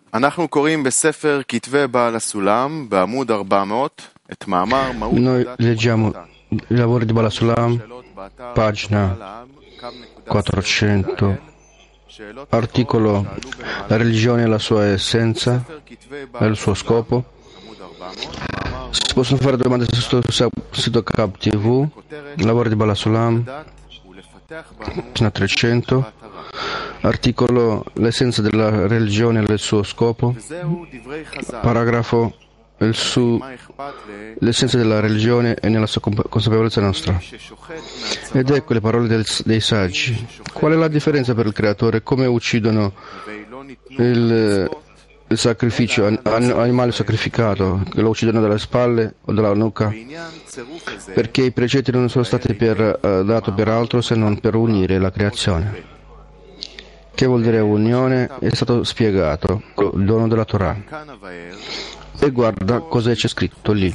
אנחנו קוראים בספר כתבי בעל הסולם בעמוד 400 את מאמר מהות Noi leggiamo i lavori di Bala Sulam, pagina 400, articolo La religione e la sua essenza e il suo scopo. Si possono fare domande sul sito Cap TV, lavori di Bala Sulam, pagina 300, articolo L'essenza della religione e il suo scopo, paragrafo l'essenza della religione è nella sua consapevolezza nostra. Ed ecco le parole dei saggi. Qual è la differenza per il creatore? Come uccidono il sacrificio, animale sacrificato, che lo uccidono dalle spalle o dalla nuca? Perché i precetti non sono stati dati per altro se non per unire la creazione. Che vuol dire unione? È stato spiegato, il dono della Torah. E guarda cosa c'è scritto lì.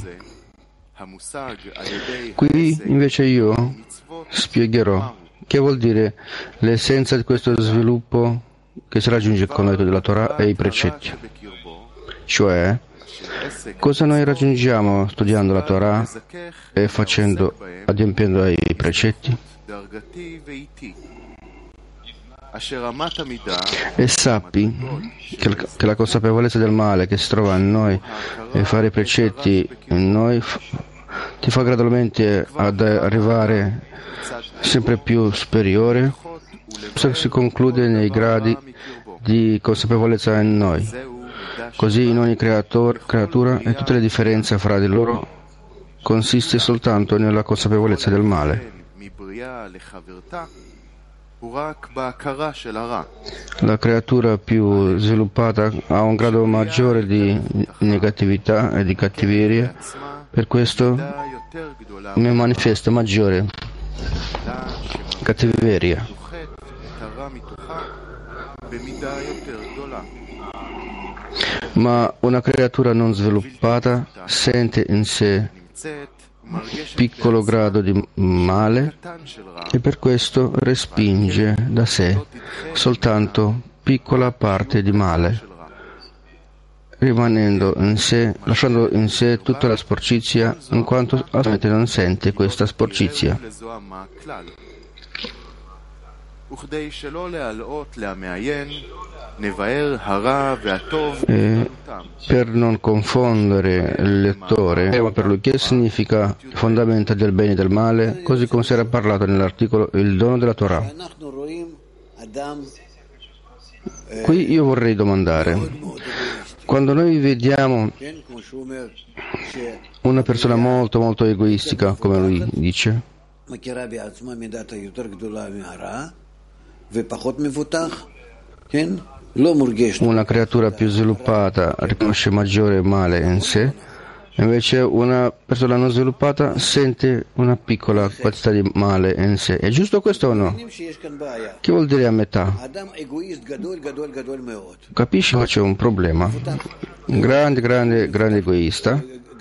Qui invece io spiegherò che vuol dire l'essenza di questo sviluppo che si raggiunge con l'aiuto della Torah e i precetti. Cioè, cosa noi raggiungiamo studiando la Torah e adempiendo ai precetti? E sappi che la consapevolezza del male che si trova in noi e fare i precetti in noi ti fa gradualmente ad arrivare sempre più superiore. Si conclude nei gradi di consapevolezza in noi. Così in ogni creatura e tutte le differenze fra di loro consiste soltanto nella consapevolezza del male. La creatura più sviluppata ha un grado maggiore di negatività e di cattiveria, per questo ne manifesta maggiore cattiveria. Ma una creatura non sviluppata sente in sé piccolo grado di male e per questo respinge da sé soltanto piccola parte di male, lasciando in sé tutta la sporcizia, in quanto assolutamente non sente questa sporcizia. E per non confondere il lettore, per lui che significa fondamenta del bene e del male, così come si era parlato nell'articolo il dono della Torah. Qui io vorrei domandare, quando noi vediamo una persona molto molto egoistica, come lui dice, una creatura più sviluppata riconosce maggiore male in sé, invece una persona non sviluppata sente una piccola quantità di male in sé. È giusto questo o no? Che vuol dire a metà? Capisci che c'è un problema? Grande egoista.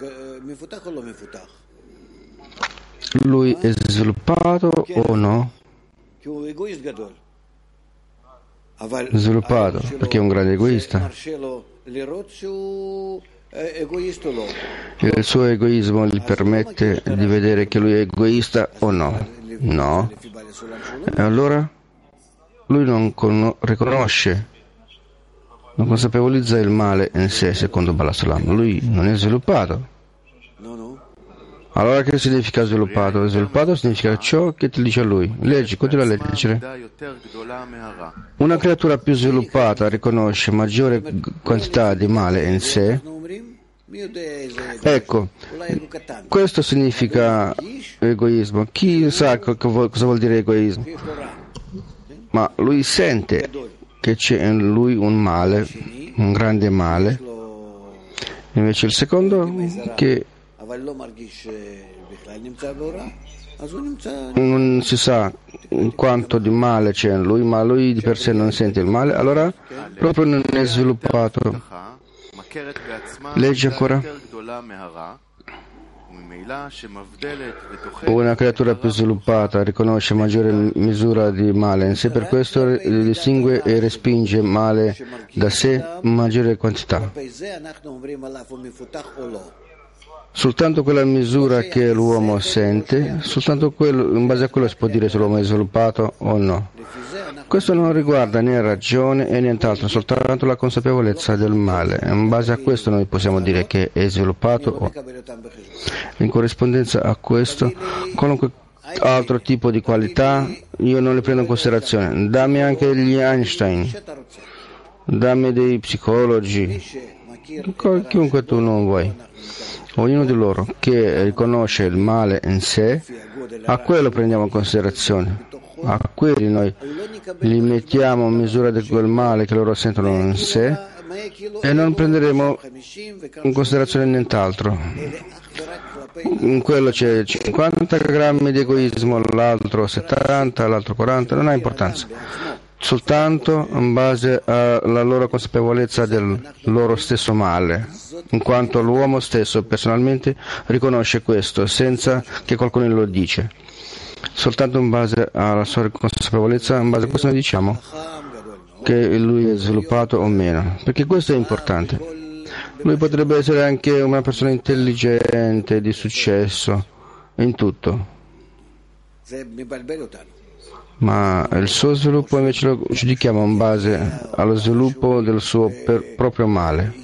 Lui è sviluppato o no? Sviluppato, perché è un grande egoista. Il suo egoismo gli permette di vedere che lui è egoista o no? No. E allora lui non riconosce, non consapevolizza il male in sé, secondo Bala Sulam. Lui non è sviluppato. Allora che significa sviluppato? Sviluppato significa ciò che ti dice a lui. Leggi, continua a leggere. Una creatura più sviluppata riconosce maggiore quantità di male in sé. Ecco, questo significa egoismo. Chi sa cosa vuol dire egoismo? Ma lui sente che c'è in lui un male, un grande male. Invece il secondo, che non si sa quanto di male c'è in lui, ma lui di per sé non sente il male, allora proprio non è sviluppato. Leggi ancora. Una creatura più sviluppata riconosce maggiore misura di male in sé, per questo distingue e respinge male da sé maggiore quantità. Soltanto quella misura che l'uomo sente, soltanto in base a quello si può dire se l'uomo è sviluppato o no. Questo non riguarda né ragione e nient'altro, soltanto la consapevolezza del male. In base a questo noi possiamo dire che è sviluppato o in corrispondenza a questo, qualunque altro tipo di qualità io non le prendo in considerazione. Dammi anche gli Einstein, dammi dei psicologi, chiunque tu non vuoi. Ognuno di loro che riconosce il male in sé, a quello prendiamo in considerazione. A quelli noi li mettiamo in misura di quel male che loro sentono in sé e non prenderemo in considerazione nient'altro. In quello c'è 50 grammi di egoismo, l'altro 70, l'altro 40, non ha importanza. Soltanto in base alla loro consapevolezza del loro stesso male, in quanto l'uomo stesso personalmente riconosce questo senza che qualcuno lo dice. Soltanto in base alla sua consapevolezza, in base a questo noi diciamo che lui è sviluppato o meno, perché questo è importante. Lui potrebbe essere anche una persona intelligente, di successo, in tutto. Ma il suo sviluppo invece lo giudichiamo in base allo sviluppo del suo proprio male.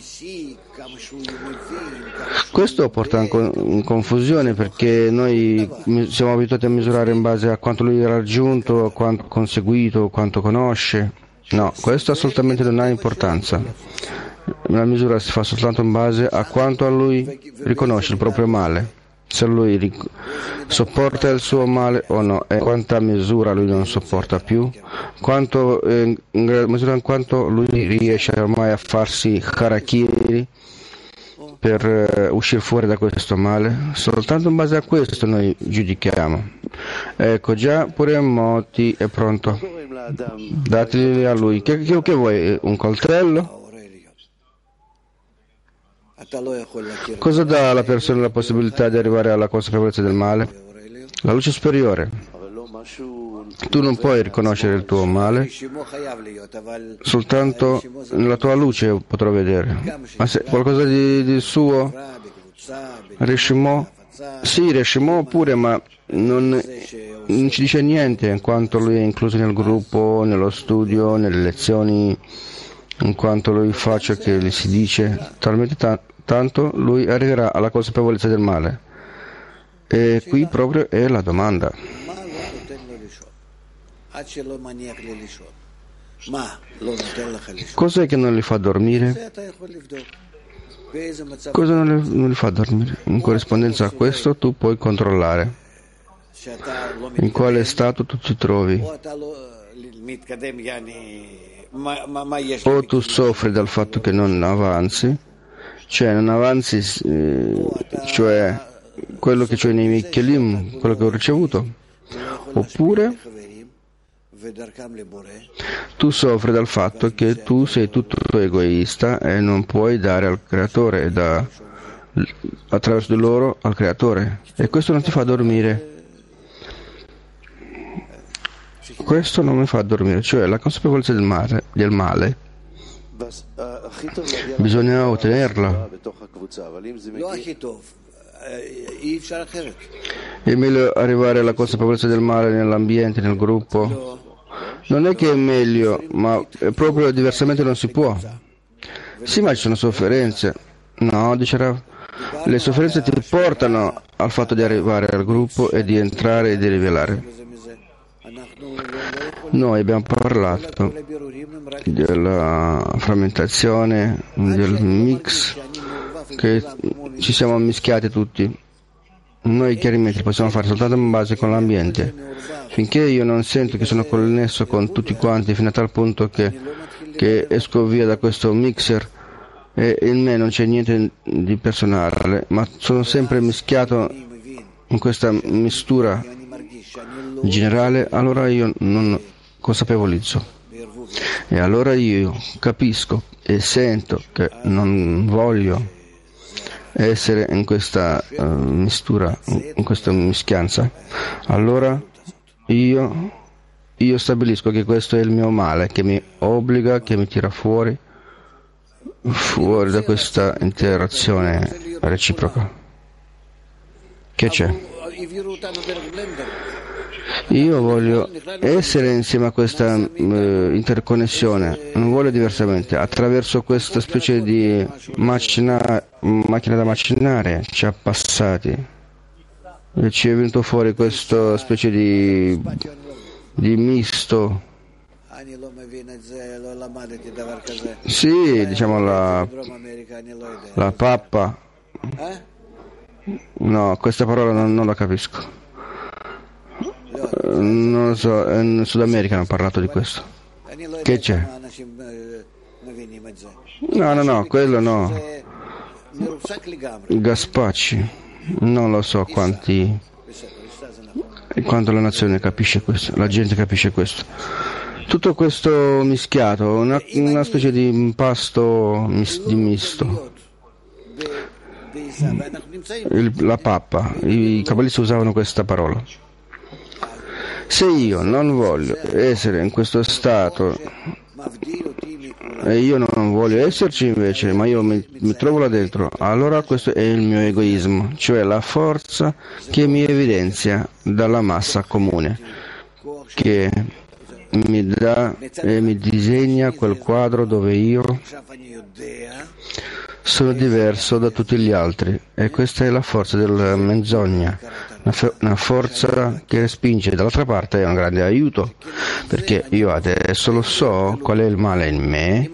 Questo porta in confusione perché noi siamo abituati a misurare in base a quanto lui ha raggiunto, a quanto ha conseguito, quanto conosce. No, questo assolutamente non ha importanza. La misura si fa soltanto in base a quanto a lui riconosce il proprio male. Se lui sopporta il suo male o no, e quanta misura lui non sopporta più, in misura in quanto lui riesce ormai a farsi harakiri per uscire fuori da questo male, soltanto in base a questo noi giudichiamo. Ecco, già pure Moti è pronto, dateli a lui. Che vuoi? Un coltello? Cosa dà alla persona la possibilità di arrivare alla consapevolezza del male? La luce superiore. Tu non puoi riconoscere il tuo male, soltanto nella tua luce potrò vedere. Ma se qualcosa di suo, Rishimo? Sì, Rishimo pure, ma non ci dice niente, in quanto lui è incluso nel gruppo, nello studio, nelle lezioni, in quanto lui fa ciò che gli si dice, talmente tanto lui arriverà alla consapevolezza del male. E qui proprio è la domanda. Cos'è che non li fa dormire? Cosa non li fa dormire? In corrispondenza a questo tu puoi controllare in quale stato tu ti trovi. O tu soffri dal fatto che non avanzi, cioè quello che c'è nei miei kelim, quello che ho ricevuto, oppure tu soffri dal fatto che tu sei tutto egoista e non puoi dare al creatore attraverso di loro al creatore, e questo non ti fa dormire. Questo non mi fa dormire, cioè la consapevolezza del male bisogna ottenerla. È meglio arrivare alla consapevolezza del male nell'ambiente, nel gruppo. Non è che è meglio, ma proprio diversamente non si può. Sì, ma ci sono sofferenze. No, dice Rav, le sofferenze ti portano al fatto di arrivare al gruppo e di entrare e di rivelare. Noi abbiamo parlato della frammentazione, del mix, che ci siamo mischiati tutti. Noi chiarimenti possiamo fare soltanto in base con l'ambiente. Finché io non sento che sono connesso con tutti quanti fino a tal punto che esco via da questo mixer e in me non c'è niente di personale, ma sono sempre mischiato in questa mistura generale, allora io non consapevolizzo e allora io capisco e sento che non voglio essere in questa mistura, in questa mischianza, allora io stabilisco che questo è il mio male, che mi obbliga, che mi tira fuori da questa interazione reciproca. Che c'è? Io voglio essere insieme a questa interconnessione, non voglio diversamente. Attraverso questa specie di macchina da macinare ci ha passati e ci è venuto fuori questa specie di misto. Sì, diciamo la pappa. No, questa parola non la capisco. Non lo so, in Sud America hanno parlato di questo. Che c'è? No, quello no. Gaspacci. Non lo so quanto la nazione capisce questo, la gente capisce questo. Tutto questo mischiato, una specie di impasto misto. La pappa, i cabalisti usavano questa parola. Se io non voglio essere in questo stato e io non voglio esserci invece, ma io mi trovo là dentro, allora questo è il mio egoismo, cioè la forza che mi evidenzia dalla massa comune, che mi dà e mi disegna quel quadro dove io sono diverso da tutti gli altri, e questa è la forza della menzogna, una forza che respinge. Dall'altra parte è un grande aiuto, perché io adesso lo so qual è il male in me,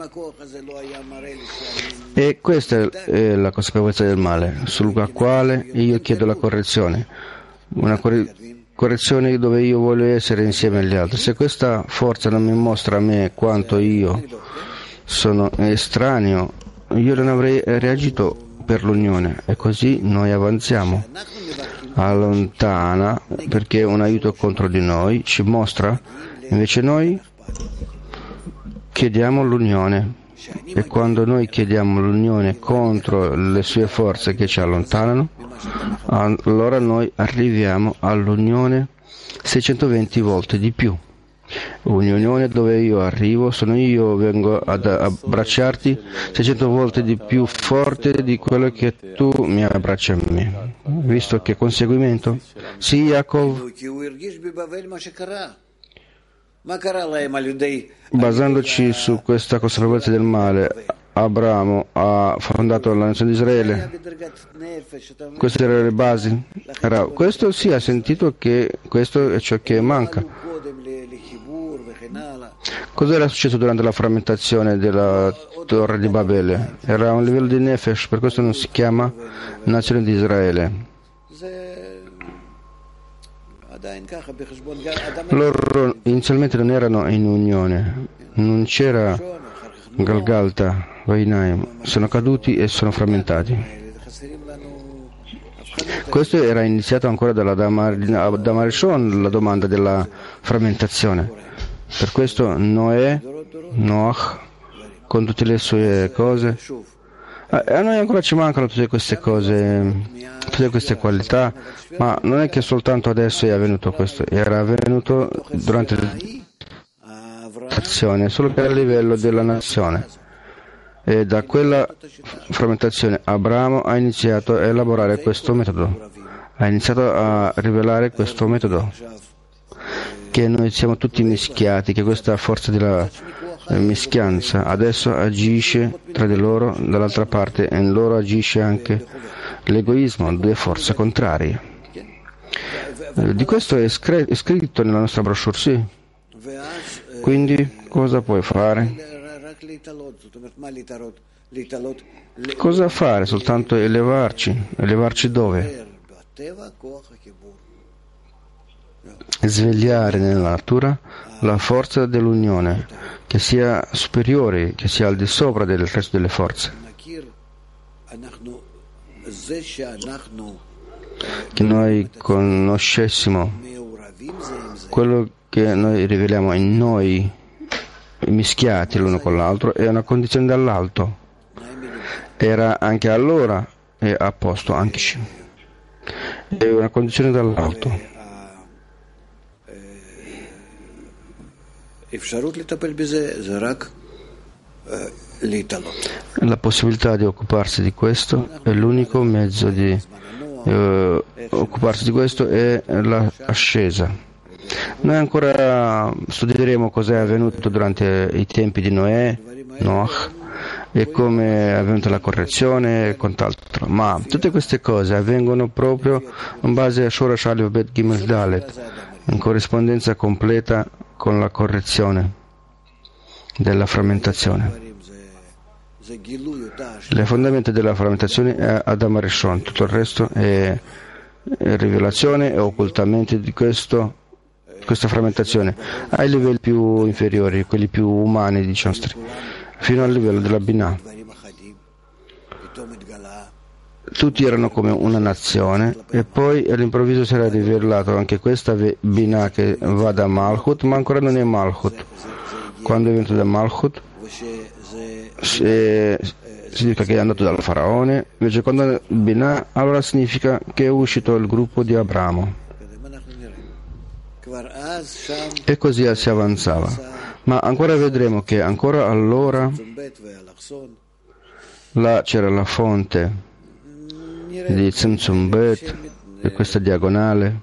e questa è la consapevolezza del male, sulla quale io chiedo la correzione, una correzione dove io voglio essere insieme agli altri. Se questa forza non mi mostra a me quanto io sono estraneo, io non avrei reagito per l'unione, e così noi avanziamo. Allontana perché un aiuto contro di noi ci mostra, invece noi chiediamo l'unione, e quando noi chiediamo l'unione contro le sue forze che ci allontanano, allora noi arriviamo all'unione 620 volte di più. Un'unione dove io arrivo, vengo ad abbracciarti 600 volte di più forte di quello che tu mi abbracci a me. Visto che conseguimento? Sì, Yaakov. Basandoci su questa consapevolezza del male, Abramo ha fondato la nazione di Israele. Queste erano le basi. Questo sì, ha sentito che questo è ciò che manca. Cos'era successo durante la frammentazione della Torre di Babele? Era un livello di Nefesh, per questo non si chiama nazione di Israele. Loro inizialmente non erano in unione, non c'era Galgalta, Vainaim, sono caduti e sono frammentati. Questo era iniziato ancora dalla Damarishon, la domanda della frammentazione. Per questo Noach, con tutte le sue cose, a noi ancora ci mancano tutte queste cose, tutte queste qualità, ma non è che soltanto adesso è avvenuto questo, era avvenuto durante l'azione, solo che a livello della nazione. E da quella frammentazione Abramo ha iniziato a elaborare questo metodo, ha iniziato a rivelare questo metodo, che noi siamo tutti mischiati, che questa forza della mischianza adesso agisce tra di loro, dall'altra parte in loro agisce anche l'egoismo, due forze contrarie. Di questo è scritto nella nostra brochure, sì. Quindi cosa puoi fare? Cosa fare? Soltanto elevarci. Elevarci dove? Svegliare nella natura la forza dell'unione, che sia superiore, che sia al di sopra del resto delle forze. Che noi conoscessimo quello che noi riveliamo in noi, mischiati l'uno con l'altro, è una condizione dall'alto. Era anche allora è a posto anche. È una condizione dall'alto. La possibilità di occuparsi di questo è l'unico mezzo di occuparsi di questo è l'ascesa. Noi ancora studieremo cosa è avvenuto durante i tempi di Noach e come è avvenuta la correzione e quant'altro, ma tutte queste cose avvengono proprio in base a Shorash Aleph Bet Gimel Dalet, in corrispondenza completa con la correzione della frammentazione. Le fondamenta della frammentazione è Adam Rishon, tutto il resto è rivelazione e occultamento di questa frammentazione ai livelli più inferiori, quelli più umani, diciamo, fino al livello della Binah. Tutti erano come una nazione e poi all'improvviso si era rivelato anche questa Binah che va da Malchut, ma ancora non è Malchut. Quando è venuto da Malchut significa che è andato dal faraone, invece quando è Binah allora significa che è uscito il gruppo di Abramo. E così si avanzava. Ma ancora vedremo che ancora allora là c'era la fonte di Tzimtzum Bet e questa diagonale.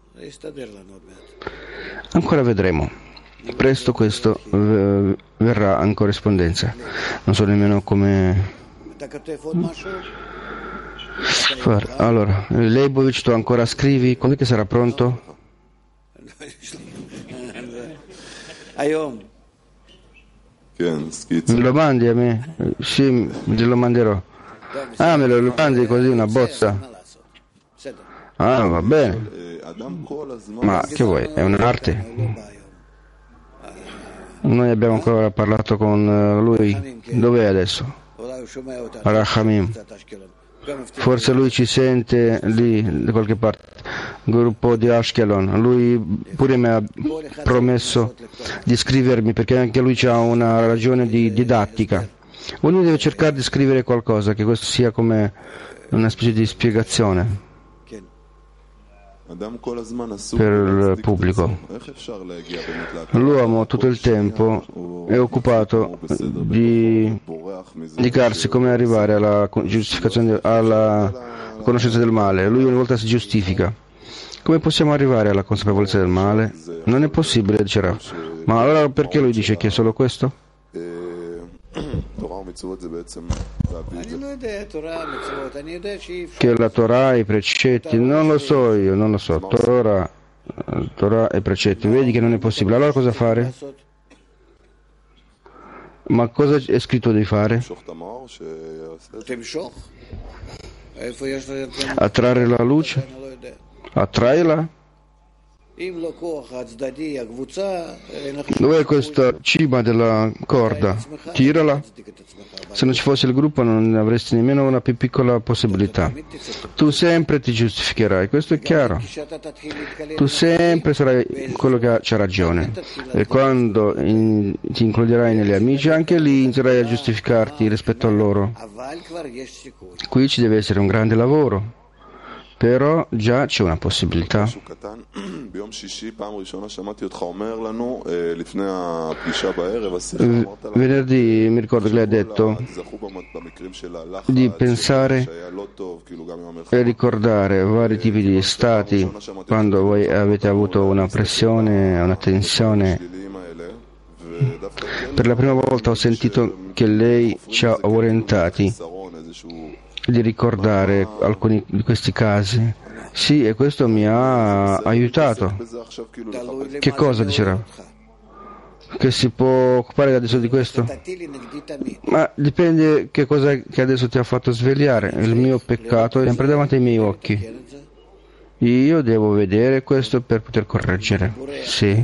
Ancora vedremo. Presto questo verrà in corrispondenza. Non so nemmeno come fare. Allora, Leibovich, tu ancora scrivi? Quando è che sarà pronto? Me lo mandi a me? Sì, glielo manderò. Ah, me lo mandi così una bozza? Ah, va bene. Ma che vuoi? È un'arte? Noi abbiamo ancora parlato con lui. Dov'è adesso? Rachamim. Forse lui ci sente lì da qualche parte. Gruppo di Ashkelon. Lui pure mi ha promesso di scrivermi perché anche lui ha una ragione di didattica. Uno deve cercare di scrivere qualcosa, che questo sia come una specie di spiegazione per il pubblico. L'uomo tutto il tempo è occupato di dedicarsi come arrivare alla giustificazione, alla conoscenza del male. Lui ogni volta si giustifica. Come possiamo arrivare alla consapevolezza del male? Non è possibile, dicerà. Ma allora perché lui dice che è solo questo? Che la Torah e i precetti, non lo so io, non lo so. Torah e precetti, vedi che non è possibile. Allora cosa fare? Ma cosa è scritto di fare? Attrarre la luce? Attraila? Dov'è questa cima della corda? Tirala. Se non ci fosse il gruppo non avresti nemmeno una più piccola possibilità. Tu sempre ti giustificherai, questo è chiaro. Tu sempre sarai quello che c'ha ragione. E quando ti includerai negli amici, anche lì inizierai a giustificarti rispetto a loro. Qui ci deve essere un grande lavoro. Però già c'è una possibilità. Venerdì mi ricordo che lei ha detto di pensare e ricordare vari tipi di stati quando voi avete avuto una pressione, una tensione. Per la prima volta ho sentito che lei ci ha orientati di ricordare alcuni di questi casi. Sì, e questo mi ha aiutato. Che cosa dicerà? Che si può occupare adesso di questo? Ma dipende che cosa che adesso ti ha fatto svegliare. Il mio peccato è sempre davanti ai miei occhi. Io devo vedere questo per poter correggere. Sì.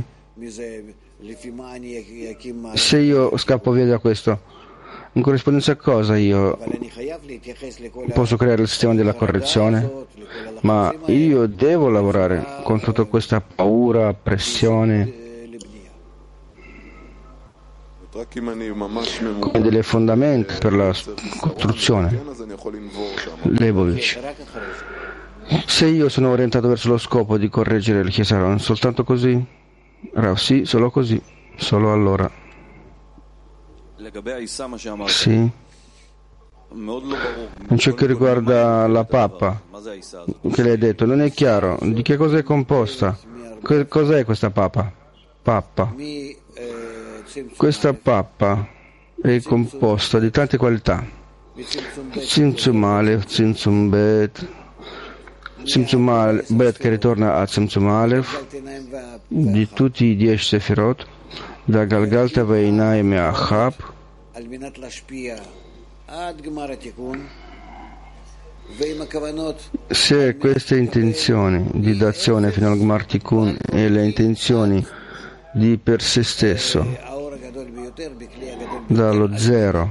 Se io scappo via da questo, in corrispondenza a cosa io posso creare il sistema della correzione? Ma io devo lavorare con tutta questa paura, pressione, come delle fondamenta per la costruzione. Leibovich. Se io sono orientato verso lo scopo di correggere il Chesaron, soltanto così? Rav, sì, solo così, solo allora. Sì. In ciò che riguarda la pappa, che lei ha detto, non è chiaro. Di che cosa è composta? Cos'è questa pappa? Pappa. Questa pappa è composta di tante qualità. Tzimtzum Aleph, Tzimtzum Bet, Tzimtzum Bet che ritorna a Tzimtzum Aleph, di tutti i 10 Sefirot, da Galgalta Veinai Me'achab, se queste intenzioni di d'azione fino al Gmar Tikkun e le intenzioni di per se stesso, dallo zero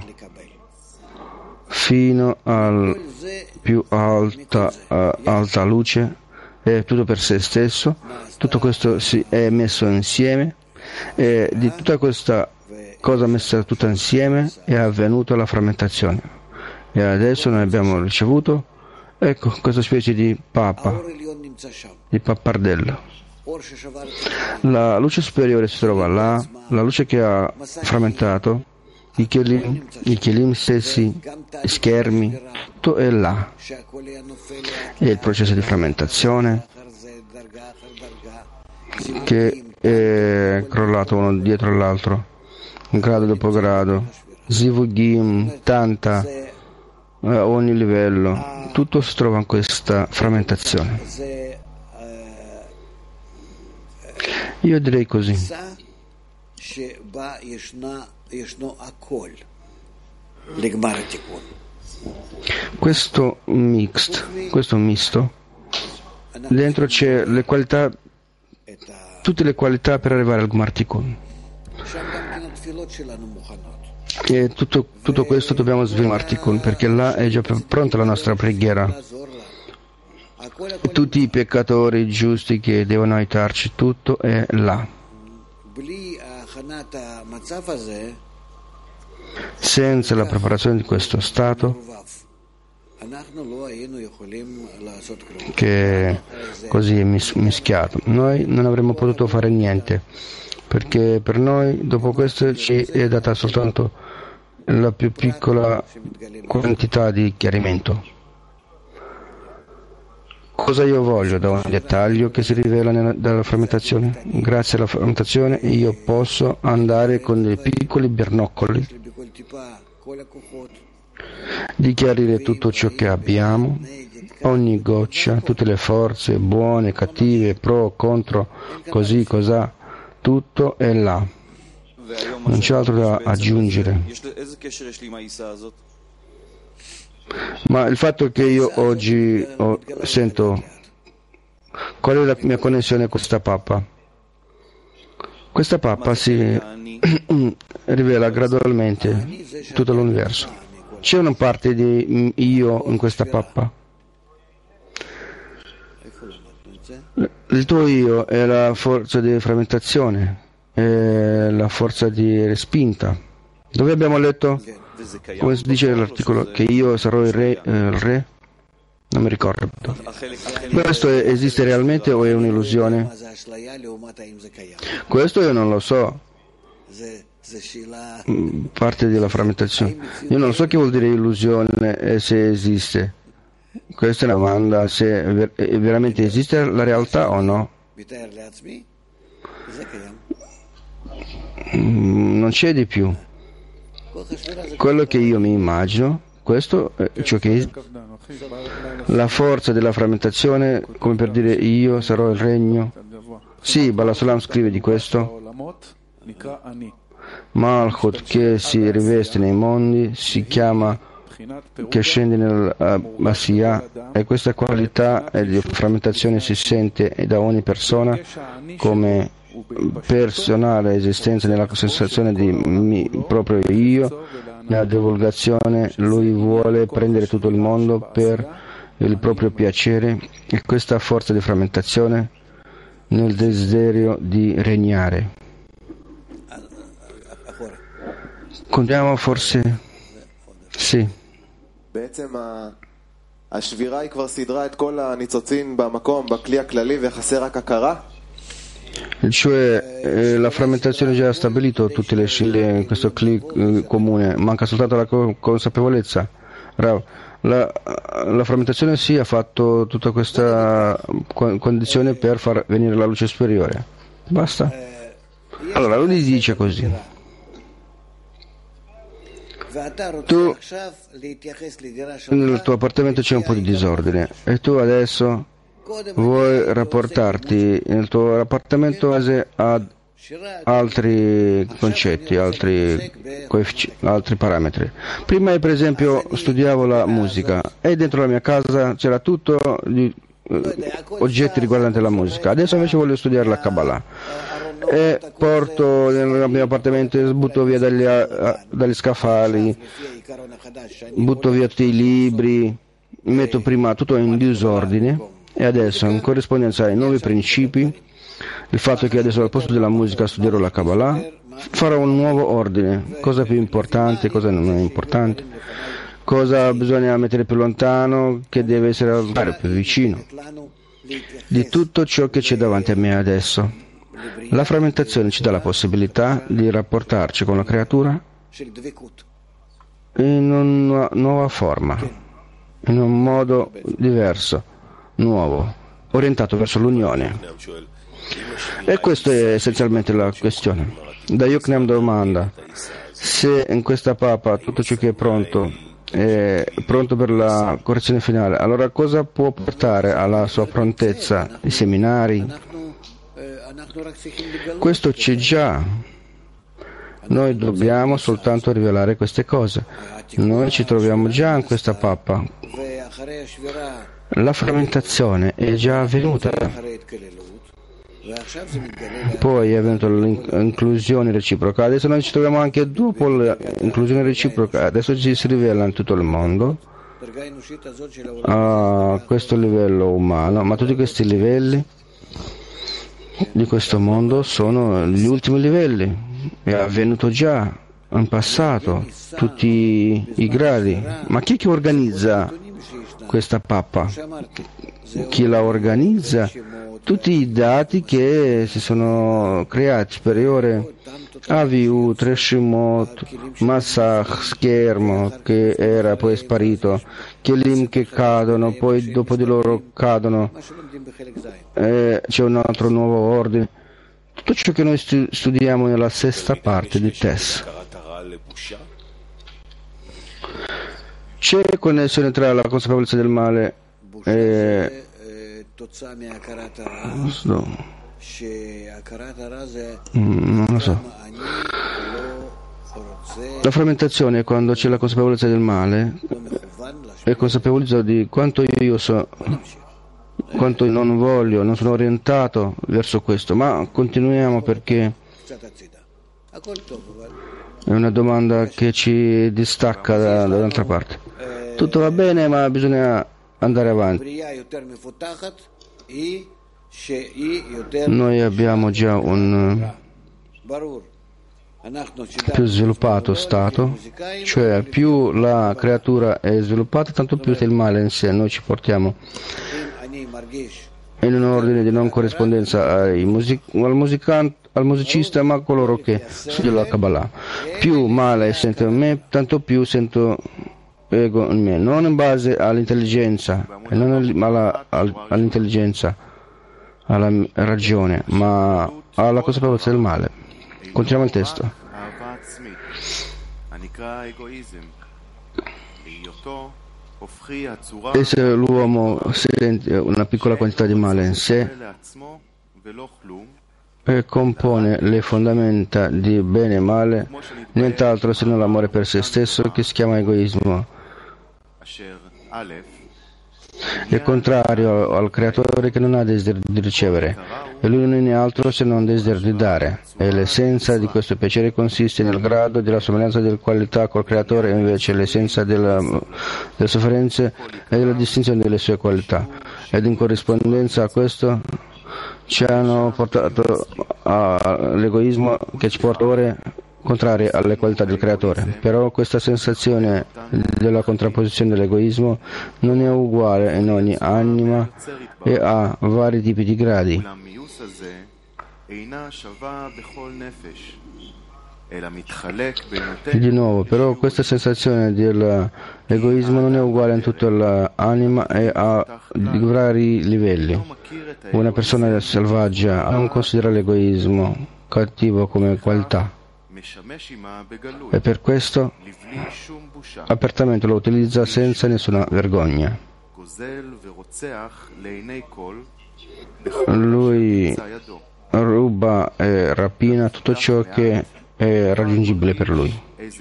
fino al più alta luce, è tutto per se stesso, tutto questo si è messo insieme e di tutta questa cosa messa tutta insieme è avvenuta la frammentazione e adesso noi abbiamo ricevuto, ecco, questa specie di pappa, di pappardello. La luce superiore si trova là, la luce che ha frammentato i kelim stessi, gli schermi, tutto è là. E il processo di frammentazione che è crollato uno dietro l'altro, grado dopo grado, zivugim, tanta, a ogni livello, tutto si trova in questa frammentazione. Io direi così. Questo misto, dentro c'è le qualità, tutte le qualità per arrivare al Gmar Tikkun. E tutto questo dobbiamo sviluppare Tikkun, perché là è già pronta la nostra preghiera. Tutti i peccatori giusti che devono aiutarci, tutto è là. Senza la preparazione di questo stato, che è così mischiato, noi non avremmo potuto fare niente, perché per noi dopo questo ci è data soltanto la più piccola quantità di chiarimento. Cosa io voglio da un dettaglio che si rivela dalla frammentazione? Grazie alla frammentazione io posso andare con dei piccoli binoccoli di chiarire tutto ciò che abbiamo, ogni goccia, tutte le forze, buone, cattive, pro, contro, così, cos'ha, tutto è là. Non c'è altro da aggiungere. Ma il fatto che io oggi sento, qual è la mia connessione con questa pappa? Questa pappa si rivela gradualmente tutto l'universo. C'è una parte di io in questa pappa. Il tuo io è la forza di frammentazione, è la forza di respinta. Dove abbiamo letto? Come si dice nell'articolo che io sarò il re? Non mi ricordo. Questo esiste realmente o è un'illusione? Questo io non lo so. Parte della frammentazione. Io non so che vuol dire illusione e se esiste. Questa è una domanda, se veramente esiste la realtà o no. Non c'è di più. Quello che io mi immagino, questo è ciò che è la forza della frammentazione, come per dire io sarò il regno. Sì, Bala Sulam scrive di questo. Malchut che si riveste nei mondi si chiama, che scende nell'Asiya, e questa qualità di frammentazione si sente da ogni persona come personale esistenza nella sensazione di proprio io, nella divulgazione. Lui vuole prendere tutto il mondo per il proprio piacere, e questa forza di frammentazione nel desiderio di regnare. Contiamo forse? Sì. השבירה היא כבר סידרה את כל הניצוצין במקום, בכלי הכללי, וחסר רק הכרה? Cioè la frammentazione già ha stabilito tutte le scille in questo click comune, manca soltanto la consapevolezza. La frammentazione sì ha fatto tutta questa condizione per far venire la luce superiore. Basta. Allora lui dice così: tu nel tuo appartamento c'è un po' di disordine e tu adesso vuoi rapportarti nel tuo appartamento ad altri concetti, altri parametri. Prima per esempio studiavo la musica e dentro la mia casa c'era tutto di oggetti riguardanti la musica. Adesso invece voglio studiare la Kabbalah e porto nel mio appartamento e butto via dagli scaffali, butto via tutti i libri, metto prima tutto in disordine e adesso in corrispondenza ai nuovi principi, il fatto che adesso al posto della musica studierò la Kabbalah, farò un nuovo ordine, cosa è più importante, cosa non è importante, cosa bisogna mettere più lontano, che deve essere più vicino di tutto ciò che c'è davanti a me adesso. La frammentazione ci dà la possibilità di rapportarci con la creatura in una nuova forma, in un modo diverso, nuovo, orientato verso l'unione. E questa è essenzialmente la questione. Da Yokneam domanda: se in questa papa tutto ciò che è pronto per la correzione finale, allora cosa può portare alla sua prontezza? I seminari? Questo c'è già. Noi dobbiamo soltanto rivelare queste cose. Noi ci troviamo già in questa pappa. La frammentazione è già avvenuta. Poi è venuta l'inclusione reciproca. Adesso noi ci troviamo anche dopo l'inclusione reciproca. Adesso ci si rivela in tutto il mondo a questo livello umano, ma tutti questi livelli di questo mondo sono gli ultimi livelli. È avvenuto già in passato tutti i gradi. Ma chi è che organizza questa pappa? Chi la organizza? Tutti i dati che si sono creati, superiore AVU, Treshimot, Massach, schermo che era poi sparito, Kelim che cadono, poi dopo di loro cadono, c'è un altro nuovo ordine. Tutto ciò che noi studiamo nella sesta parte di Tess. C'è connessione tra la consapevolezza del male e non lo so. La frammentazione è quando c'è la consapevolezza del male e consapevolezza di quanto io so, quanto non voglio, non sono orientato verso questo, ma continuiamo perché è una domanda che ci distacca dall'altra parte. Tutto va bene, ma bisogna andare avanti. Noi abbiamo già un più sviluppato stato, cioè più la creatura è sviluppata, tanto più il male in sé. Noi ci portiamo in un ordine di non corrispondenza al musicista, ma a coloro che studiano la Kabbalah. Più male sento in me, tanto più sento ego in me, non in base all'intelligenza, all'intelligenza, alla ragione, ma alla consapevolezza del male. Continuiamo il testo. E se l'uomo sente una piccola quantità di male in sé e compone le fondamenta di bene e male, nient'altro se non l'amore per se stesso, che si chiama egoismo. È contrario al creatore che non ha desiderio di ricevere, e lui non è altro se non desiderio di dare. E l'essenza di questo piacere consiste nel grado della somiglianza della qualità col creatore, e invece l'essenza delle sofferenze e della distinzione delle sue qualità. Ed in corrispondenza a questo ci hanno portato all'egoismo che ci porta ora contrarie alle qualità del creatore. Però questa sensazione della contrapposizione dell'egoismo non è uguale in ogni anima e ha vari tipi di gradi. Di nuovo, però questa sensazione dell'egoismo non è uguale in tutta l'anima e ha vari livelli. Una persona selvaggia non considera l'egoismo cattivo come qualità e per questo apertamente lo utilizza senza nessuna vergogna. Lui ruba e rapina tutto ciò che è raggiungibile per lui.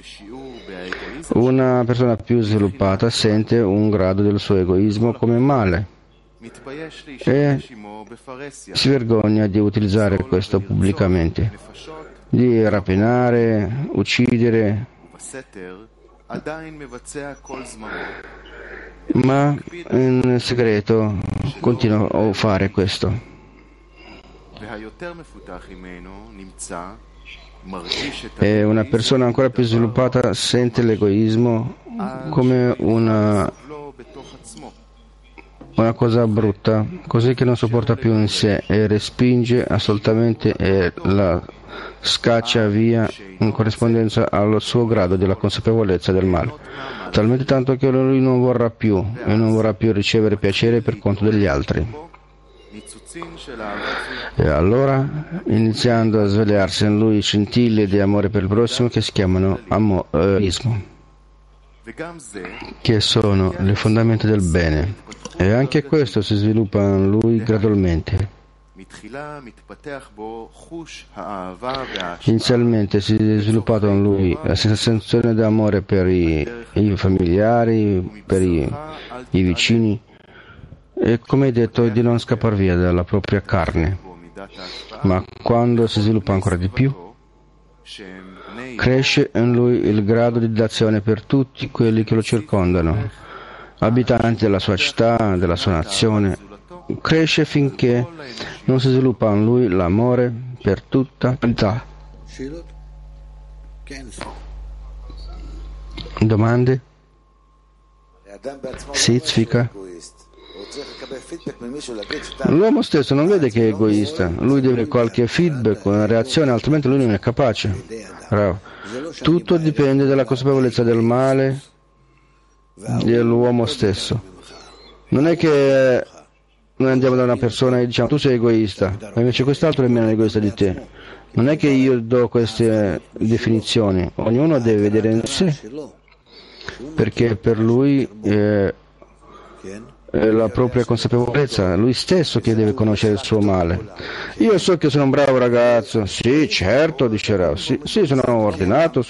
Una persona più sviluppata sente un grado del suo egoismo come male e si vergogna di utilizzare questo pubblicamente, di rapinare, uccidere, ma in segreto continua a fare questo. E una persona ancora più sviluppata sente l'egoismo come una cosa brutta, così che non sopporta più in sé e respinge assolutamente e la scaccia via in corrispondenza al suo grado della consapevolezza del male, talmente tanto che lui non vorrà più ricevere piacere per conto degli altri. E allora, iniziando a svegliarsi in lui scintille di amore per il prossimo che si chiamano amorismo, che sono le fondamenta del bene, e anche questo si sviluppa in lui gradualmente. Inizialmente si è sviluppato in lui la sensazione di amore per i familiari, per i vicini, e come detto di non scappare via dalla propria carne, ma quando si sviluppa ancora di più cresce in lui il grado di dazione per tutti quelli che lo circondano, abitanti della sua città, della sua nazione. Cresce finché non si sviluppa in lui l'amore per tutta l'umanità. Domande? Sitzvika? L'uomo stesso non vede che è egoista, lui deve qualche feedback, una reazione, altrimenti lui non è capace. Tutto dipende dalla consapevolezza del male dell'uomo stesso. Non è che noi andiamo da una persona e diciamo tu sei egoista, ma invece quest'altro è meno egoista di te. Non è che io do queste definizioni, ognuno deve vedere in sé, perché per lui la propria consapevolezza, lui stesso che deve conoscere il suo male. Io so che sono un bravo ragazzo, sì, certo, dice Rav, sì, sono ordinato,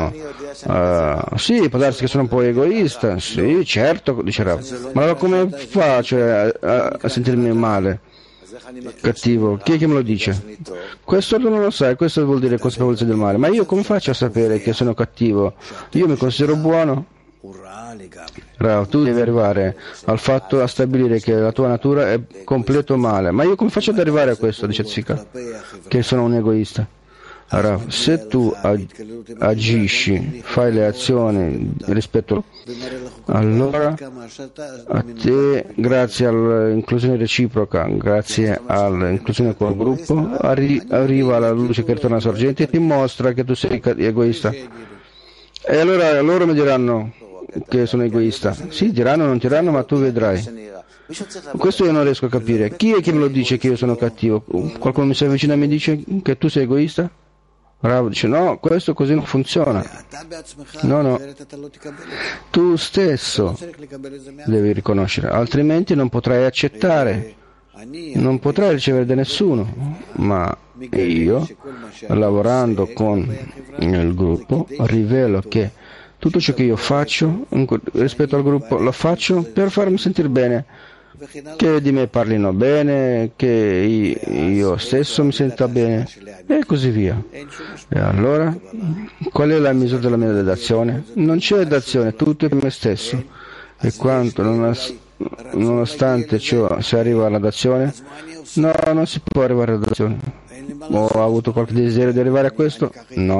sì, può darsi che sono un po' egoista, sì, certo, dice Rav, ma come faccio a sentirmi male, cattivo? Chi è che me lo dice? Questo non lo sai, questo vuol dire consapevolezza del male, ma io come faccio a sapere che sono cattivo? Io mi considero buono? Rav, tu devi arrivare al fatto, a stabilire che la tua natura è completo male. Ma io come faccio ad arrivare a questo, dice Tzvika, che sono un egoista? Rav, se tu agisci, fai le azioni rispetto, allora a te, grazie all'inclusione reciproca, grazie all'inclusione col gruppo, arriva la luce che ritorna sorgente e ti mostra che tu sei egoista. E allora loro mi diranno che sono egoista. Sì, diranno, non diranno, ma tu vedrai. Questo io non riesco a capire. Chi è che me lo dice che io sono cattivo? Qualcuno mi si avvicina e mi dice che tu sei egoista? Rav dice no, questo così non funziona. No. Tu stesso devi riconoscere, altrimenti non potrai accettare, non potrai ricevere da nessuno. Ma io, lavorando con il gruppo, rivelo che tutto ciò che io faccio rispetto al gruppo lo faccio per farmi sentire bene, che di me parlino bene, che io stesso mi senta bene e così via. E allora, qual è la misura della mia dazione? Non c'è dazione, tutto è per me stesso. E quanto, nonostante ciò, si arriva alla dazione, no, non si può arrivare alla dazione. Ho avuto qualche desiderio di arrivare a questo? No.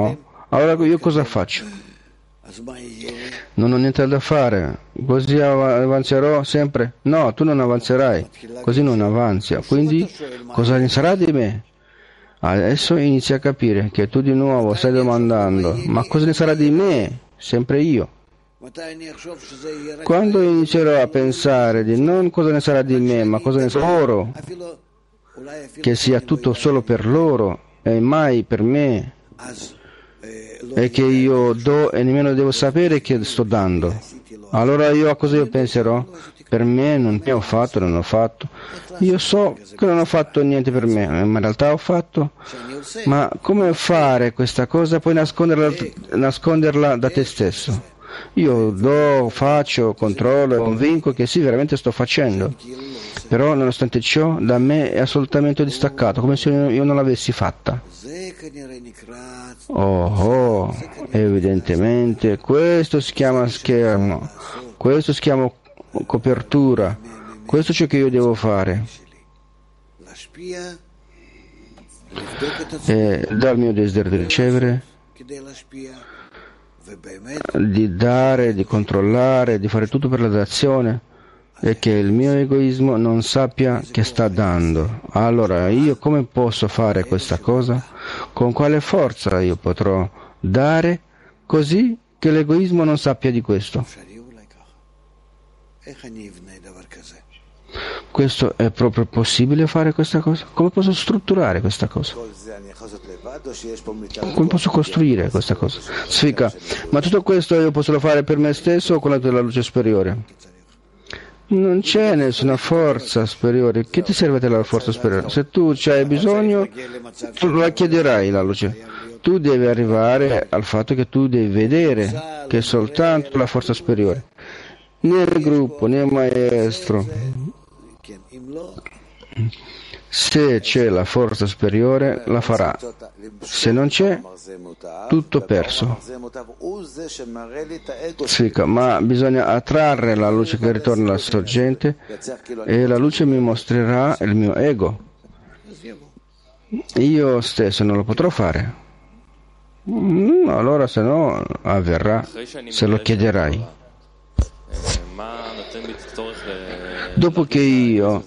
Allora io cosa faccio? Non ho niente da fare, così avanzerò sempre? No, tu non avanzerai, così non avanzi. Quindi cosa ne sarà di me? Adesso inizi a capire che tu di nuovo stai domandando, ma cosa ne sarà di me? Sempre io. Quando inizierò a pensare di non cosa ne sarà di me, ma cosa ne sarà loro, che sia tutto solo per loro e mai per me, e che io do e nemmeno devo sapere che sto dando, allora io a cosa io penserò? Per me non ho fatto, non ho fatto. Io so che non ho fatto niente per me, ma in realtà ho fatto. Ma come fare questa cosa, poi nasconderla da te stesso? Io do, faccio, controllo e convinco che sì, veramente sto facendo. Però nonostante ciò, da me è assolutamente distaccato, come se io non l'avessi fatta. Evidentemente, questo si chiama schermo, questo si chiama copertura, questo è ciò che io devo fare. Dal mio desiderio di ricevere, di dare, di controllare, di fare tutto per la dazione, e che il mio egoismo non sappia che sta dando. Allora io come posso fare questa cosa? Con quale forza io potrò dare così che l'egoismo non sappia di questo? Questo è proprio possibile fare questa cosa? Come posso strutturare questa cosa? Come posso costruire questa cosa? Sfika, ma tutto questo io posso fare per me stesso o con la tua luce superiore? Non c'è nessuna forza superiore. Che ti serve della forza superiore? Se tu c'hai bisogno, tu la chiederai la luce. Tu devi arrivare al fatto che tu devi vedere che è soltanto la forza superiore. Né il gruppo, né il maestro. Se c'è la forza superiore, la farà. Se non c'è, tutto perso. Ma bisogna attrarre la luce che ritorna alla sorgente e la luce mi mostrerà il mio ego. Io stesso non lo potrò fare. Allora se no avverrà se lo chiederai. Dopo che io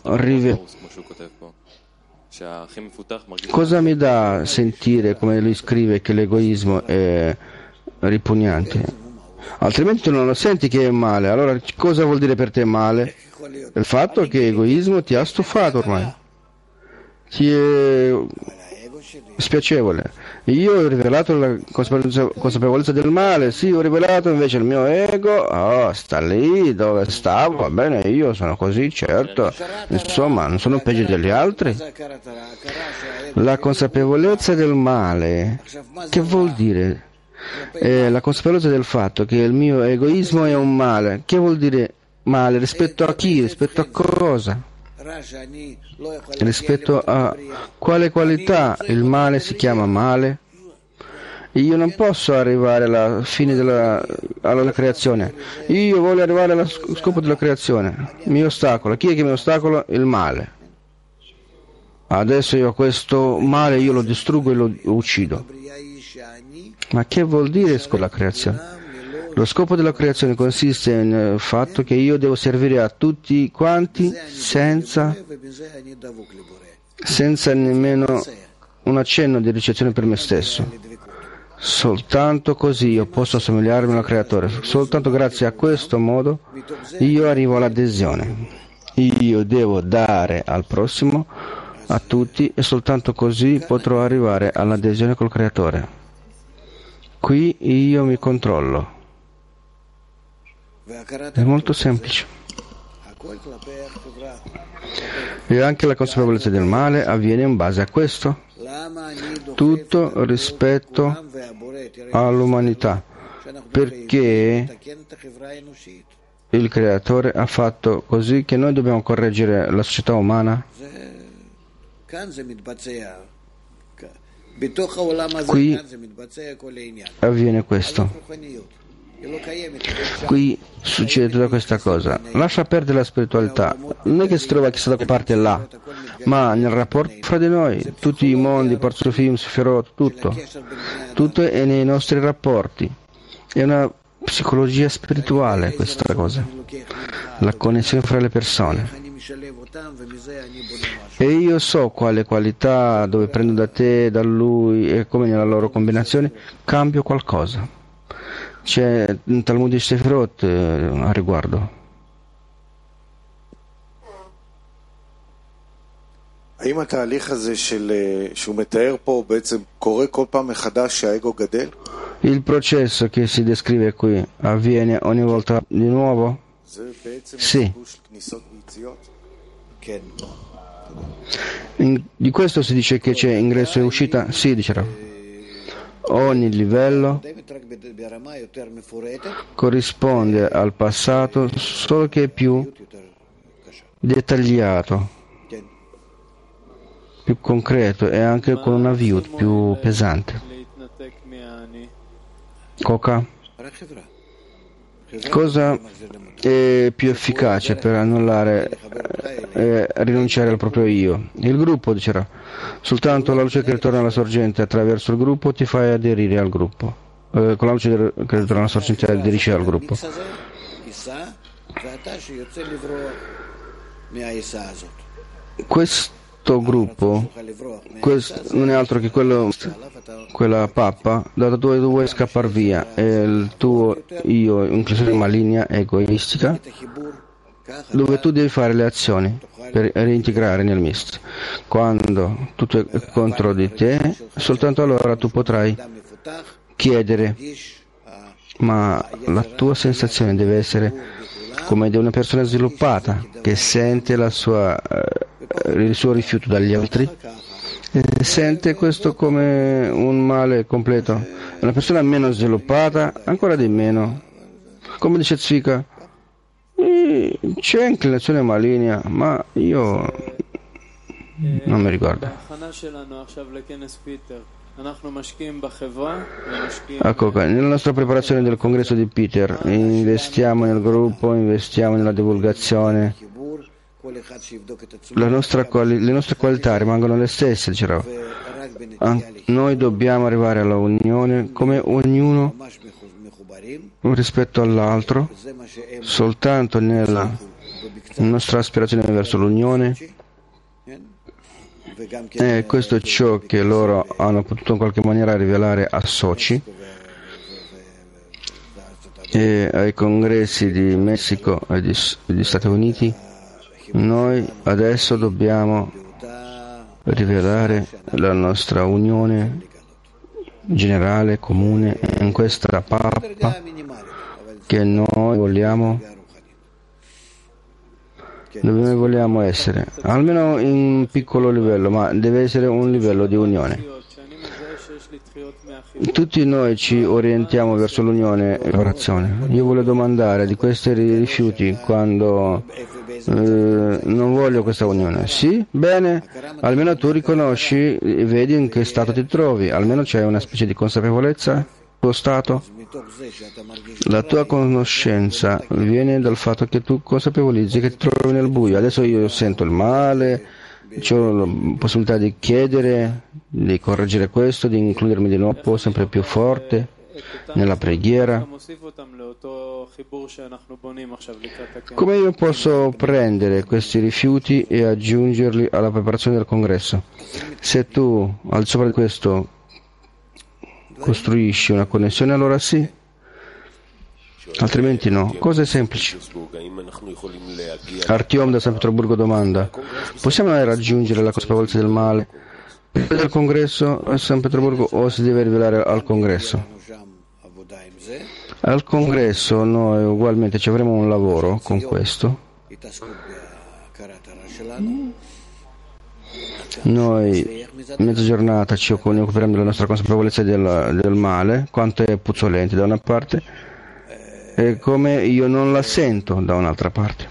cosa mi dà sentire, come lui scrive, che l'egoismo è ripugnante? Altrimenti tu non lo senti che è male. Allora cosa vuol dire per te male? Il fatto che l'egoismo ti ha stufato ormai, ti è spiacevole. Io ho rivelato la consapevolezza del male, sì, ho rivelato invece il mio ego, sta lì dove stavo, va bene, io sono così, certo, insomma, non sono peggio degli altri. La consapevolezza del male, che vuol dire? La consapevolezza del fatto che il mio egoismo è un male, che vuol dire male? Rispetto a chi? Rispetto a cosa? Rispetto a quale qualità il male si chiama male? Io non posso arrivare alla fine alla creazione. Io voglio arrivare allo scopo della creazione. Mi ostacola. Chi è che mi ostacola? Il male. Adesso io questo male io lo distruggo e lo uccido. Ma che vuol dire la creazione? Lo scopo della creazione consiste nel fatto che io devo servire a tutti quanti senza nemmeno un accenno di ricezione per me stesso. Soltanto così io posso assomigliarmi al Creatore. Soltanto grazie a questo modo io arrivo all'adesione. Io devo dare al prossimo, a tutti, e soltanto così potrò arrivare all'adesione col Creatore. Qui io mi controllo. È molto semplice. E anche la consapevolezza del male avviene in base a questo. Tutto rispetto all'umanità. Perché il Creatore ha fatto così che noi dobbiamo correggere la società umana. Qui avviene questo. Qui succede tutta questa cosa. Lascia perdere la spiritualità. Non è che si trova chissà da che parte là, ma nel rapporto fra di noi, tutti i mondi, Parzufim, Sefirot, tutto è nei nostri rapporti. È una psicologia spirituale questa cosa, la connessione fra le persone. E io so quale qualità, dove prendo da te, da lui e come nella loro combinazione cambio qualcosa. C'è un Talmud di Sefirot a riguardo. האם התהליך הזה שהוא מתאר פה בעצם קורה כל פעם מחדש שהאגו גדל? Il processo che si descrive qui avviene ogni volta di nuovo? Sì. Di questo si dice che c'è ingresso e uscita? Sì, dicerò. Ogni livello corrisponde al passato, solo che è più dettagliato, più concreto e anche con una view più pesante. Coca? Cosa è più efficace per annullare e rinunciare al proprio io? Il gruppo, dicerà. Soltanto la luce che ritorna alla sorgente attraverso il gruppo ti fai aderire al gruppo. Con la luce che ritorna alla sorgente aderisci al gruppo. Questo gruppo non è altro che quella pappa da dove tu vuoi scappare via, è il tuo io, inclusione maligna, egoistica, dove tu devi fare le azioni per reintegrare nel mist. Quando tutto è contro di te, soltanto allora tu potrai chiedere, ma la tua sensazione deve essere come di una persona sviluppata che sente il suo rifiuto dagli altri e sente questo come un male completo. Una persona meno sviluppata, ancora di meno. Come dice Tzvika, c'è inclinazione maligna, ma io non mi ricordo. Ecco, nella nostra preparazione del congresso di Peter investiamo nel gruppo, investiamo nella divulgazione. Le nostre qualità rimangono le stesse, dicevo. Noi dobbiamo arrivare alla unione come ognuno rispetto all'altro, soltanto nella nostra aspirazione verso l'unione. E questo è ciò che loro hanno potuto in qualche maniera rivelare a Sochi e ai congressi di Messico e degli Stati Uniti. Noi adesso dobbiamo rivelare la nostra unione generale, comune, in questa pappa che noi vogliamo, dove noi vogliamo essere, almeno in un piccolo livello, ma deve essere un livello di unione. Tutti noi ci orientiamo verso l'unione e l'orazione. Io voglio domandare di questi rifiuti quando non voglio questa unione. Sì? Bene, almeno tu riconosci e vedi in che stato ti trovi, almeno c'è una specie di consapevolezza, tuo stato. La tua conoscenza viene dal fatto che tu consapevolizzi che ti trovi nel buio. Adesso io sento il male, ho la possibilità di chiedere, di correggere questo, di includermi di nuovo sempre più forte nella preghiera. Come io posso prendere questi rifiuti e aggiungerli alla preparazione del congresso? Se tu al sopra di questo costruisci una connessione, allora sì, altrimenti no. Cose semplici. Artyom da San Pietroburgo domanda: possiamo raggiungere la consapevolezza del male del congresso a San Pietroburgo o si deve rivelare al congresso? Al congresso noi ugualmente ci avremo un lavoro con questo. Noi mezza giornata ci occuperemo della nostra consapevolezza del male, quanto è puzzolente da una parte e come io non la sento da un'altra parte.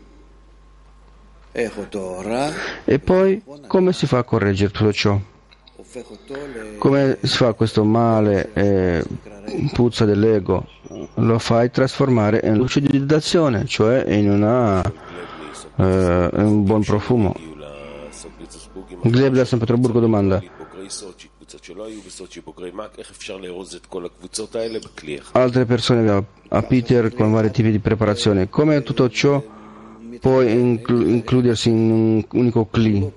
E poi come si fa a correggere tutto ciò? Come si fa questo male, puzza dell'ego? Lo fai trasformare in lucidizzazione, cioè in un buon profumo. Gleb da San Pietroburgo domanda: altre persone a Peter con vari tipi di preparazione, come tutto ciò può includersi in un unico Kli?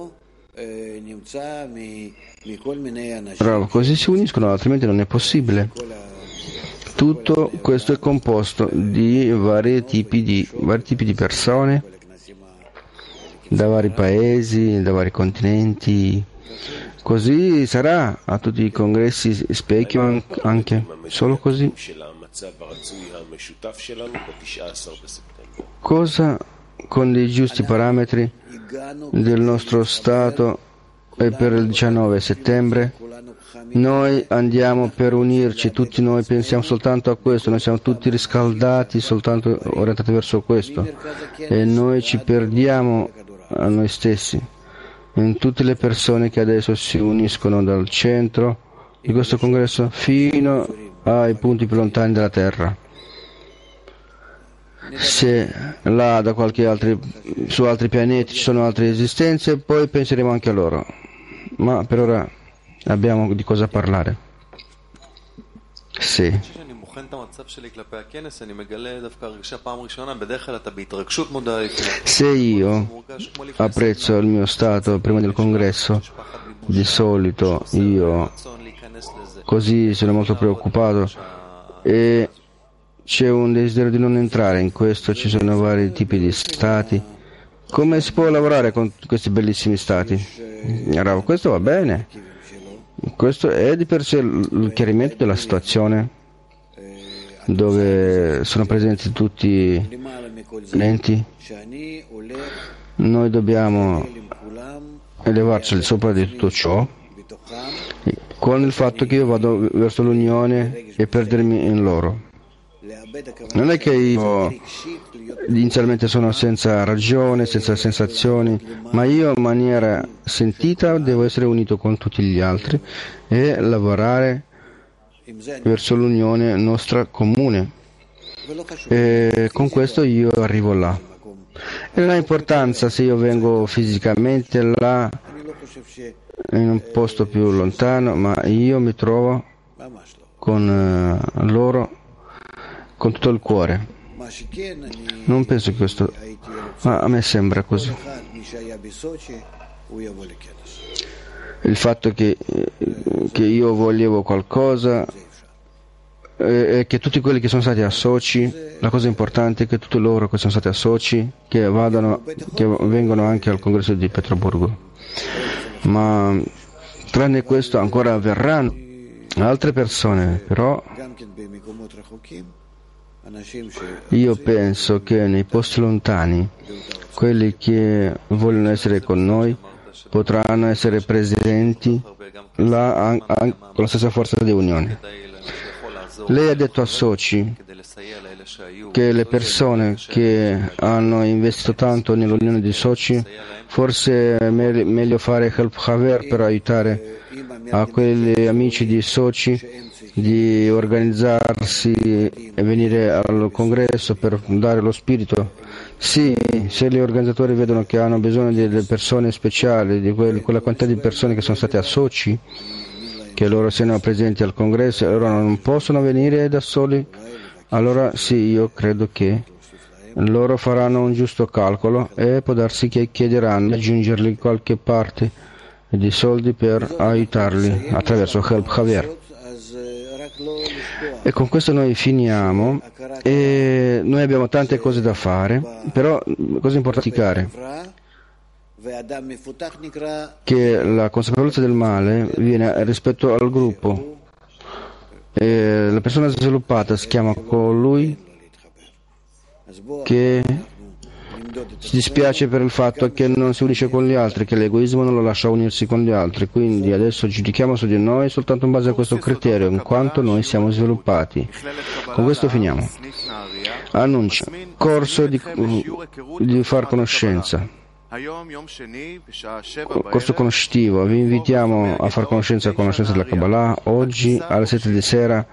Così si uniscono, altrimenti non è possibile. Tutto questo è composto di vari tipi di persone, da vari paesi, da vari continenti. Così sarà a tutti i congressi specchio anche, solo così. Cosa con dei giusti parametri del nostro Stato e per il 19 settembre? Noi andiamo per unirci, tutti noi pensiamo soltanto a questo, noi siamo tutti riscaldati, soltanto orientati verso questo, e noi ci perdiamo a noi stessi, in tutte le persone che adesso si uniscono dal centro di questo congresso fino ai punti più lontani della terra. Se là su altri pianeti ci sono altre esistenze, poi penseremo anche a loro, ma per ora abbiamo di cosa parlare. Sì. Se io apprezzo il mio stato prima del congresso, di solito io così sono molto preoccupato e c'è un desiderio di non entrare in questo, ci sono vari tipi di stati. Come si può lavorare con questi bellissimi stati? Questo va bene. Questo è di per sé il chiarimento della situazione dove sono presenti tutti i enti. Noi dobbiamo elevarci al sopra di tutto ciò con il fatto che io vado verso l'unione e perdermi in loro. Non è che io inizialmente sono senza ragione, senza sensazioni, ma io in maniera sentita devo essere unito con tutti gli altri e lavorare verso l'unione nostra comune. E con questo io arrivo là. E non ha importanza se io vengo fisicamente là, in un posto più lontano, ma io mi trovo con loro con tutto il cuore. Non penso che questo, ma a me sembra così. Il fatto che io volevo qualcosa e che tutti quelli che sono stati a Sochi, la cosa importante è che tutti loro che sono stati a Sochi che vengono anche al congresso di Pietroburgo. Ma tranne questo ancora verranno altre persone, però io penso che nei posti lontani quelli che vogliono essere con noi potranno essere presenti là con la stessa forza di unione. Lei ha detto a Sochi che le persone che hanno investito tanto nell'unione di Sochi, forse è meglio fare Help Haver per aiutare a quegli amici di Sochi di organizzarsi e venire al congresso per dare lo spirito. Sì, se gli organizzatori vedono che hanno bisogno delle persone speciali, di quella quantità di persone che sono state a Sochi, che loro siano presenti al congresso e loro non possono venire da soli, allora sì, io credo che loro faranno un giusto calcolo e può darsi che chiederanno di aggiungerli qualche parte di soldi per aiutarli attraverso Help Haver. E con questo noi finiamo e noi abbiamo tante cose da fare, però cosa importante è che la consapevolezza del male viene rispetto al gruppo e la persona sviluppata si chiama colui che si dispiace per il fatto che non si unisce con gli altri, che l'egoismo non lo lascia unirsi con gli altri. Quindi adesso giudichiamo su di noi soltanto in base a questo criterio, in quanto noi siamo sviluppati. Con questo finiamo. Annuncia corso di far conoscenza. corso conoscitivo. Vi invitiamo a far conoscenza della Kabbalah oggi alle 7 di sera,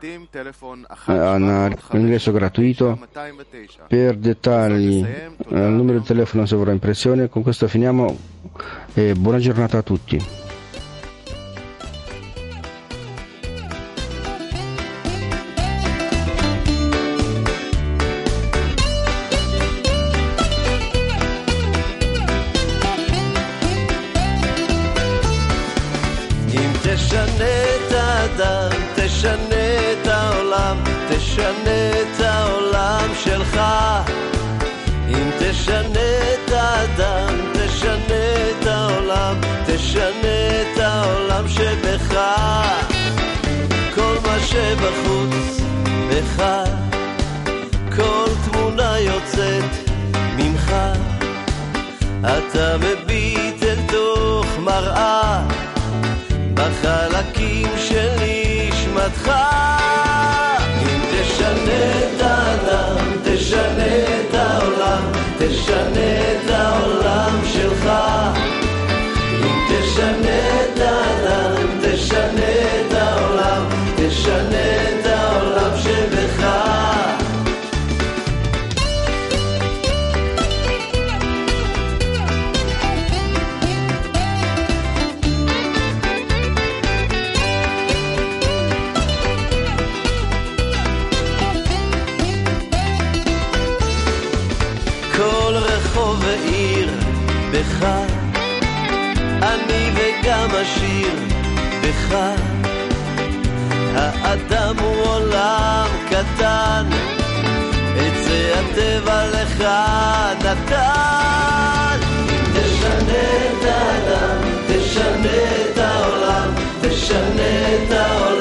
un ingresso gratuito. Per dettagli al numero di telefono sovraimpressione. Con questo finiamo e buona giornata a tutti. תשנה את העולם, תשנה את העולם שלך. אם תשנה את האדם, תשנה את העולם, תשנה את העולם שבך. כל מה שבחוץ בך, כל תמונה יוצאת ממך, אתה מביט אל תוך מראה בחלקים של נשמתך. אם תשנה את האדם, תשנה את העולם, תשנה את העולם שלך. אם תשנה את האדם, תשנה את העולם, תשנה את העולם שבך. ועיר בך, אני וגם השיר בך. האדם הוא עולם קטן, את זה הטבע לך נתן. אם תשנה את האדם, תשנה את העולם, תשנה את העולם